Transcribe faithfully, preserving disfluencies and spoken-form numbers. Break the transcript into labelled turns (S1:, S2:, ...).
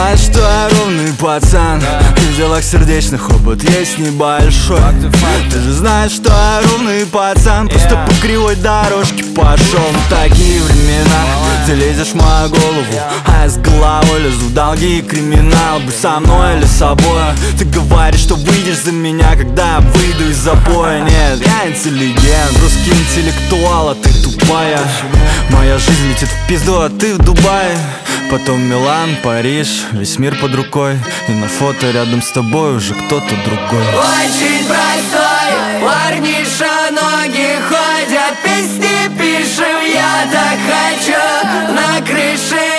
S1: знаешь, что я ровный пацан, в делах сердечных опыт есть небольшой. Ты же знаешь, что я ровный пацан, просто по кривой дорожке пошел. В такие времена ты лезешь в мою голову, а я с головой лезу в долги и криминал. Будь со мной или с собой. Ты говоришь, что выйдешь за меня, когда я выйду из запоя. Нет, я интеллигент, русский интеллектуал, а ты тупая. Моя жизнь летит в пизду, а ты в Дубае. Потом Милан, Париж, весь мир под рукой. И на фото рядом с тобой уже кто-то другой.
S2: Очень простой, парниша, ноги ходят, песни пишем, я так хочу. На крыше